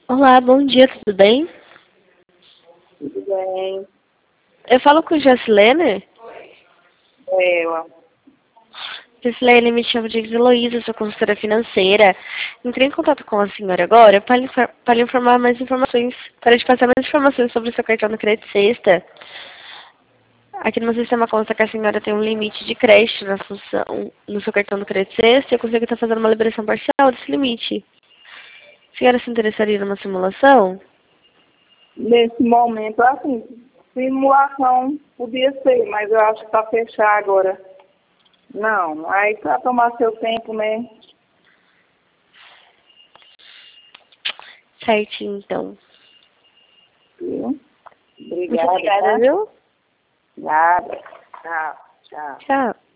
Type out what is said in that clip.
Olá, bom dia, tudo bem? Tudo bem? Eu falo com Jacilene. Eu. Jacilene, me chamo de Heloísa, sou consultora financeira. Entrei em contato com a senhora agora para lhe informar mais informações, para te passar mais informações sobre o seu cartão do crédito sexta. Aqui no meu sistema consta que a senhora tem um limite de crédito na função, no seu cartão do crédito sexta e eu consigo estar fazendo uma liberação parcial desse limite. A senhora se interessaria numa simulação? Nesse momento, assim, simulação podia ser, mas eu acho que está fechado agora. Não, aí para tomar seu tempo, né? Certinho, então. Viu? Muito Obrigada, obrigada, tá? viu? Nada. Tchau, tchau. Tchau.